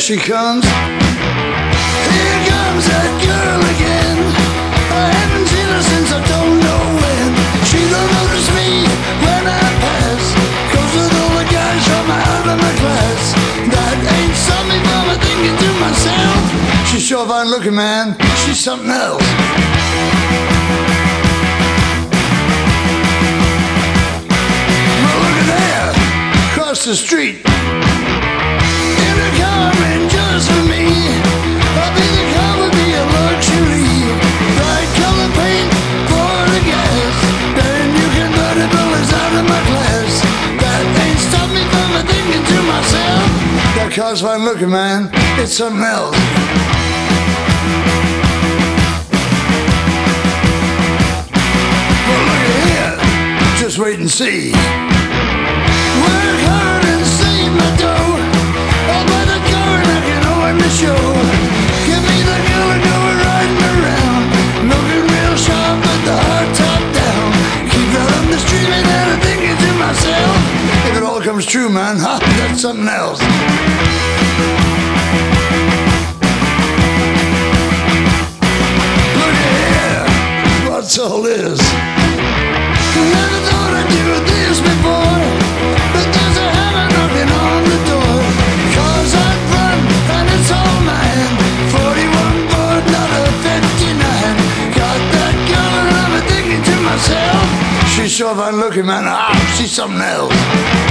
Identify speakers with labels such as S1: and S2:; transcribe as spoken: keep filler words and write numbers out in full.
S1: she comes. Here comes that girl again. I haven't seen her since I don't know when. She don't notice me when I pass. Goes with all the guys from out of my class. That ain't something from thinking to myself. She's sure fine looking, man. She's something else. Well, look at there, across the street, in a car and just for me. I think the car would be a luxury. Bright color paint for the gas. Then you can burn the bullets out of my glass. That ain't stopped me from thinking to myself. That car's fine looking, man. It's something else. Well, look at here. Just wait and see. Work hard and save my dough. I'll buy the car and I can own the show. Give me the girl and go riding around. Looking real sharp with the hard top down. Keep that on the street and I'm thinking to myself, if it all comes true, man, huh, that's something else. Look at here, what's all this? Never thought I'd do this before, but there's a hammer knocking on the door. Cars I'd run and it's all mine. Forty-one Ford, not a fifty-nine. Got that girl and I'm thinking to myself, she's sure fine looking, man. Ah, she's something else.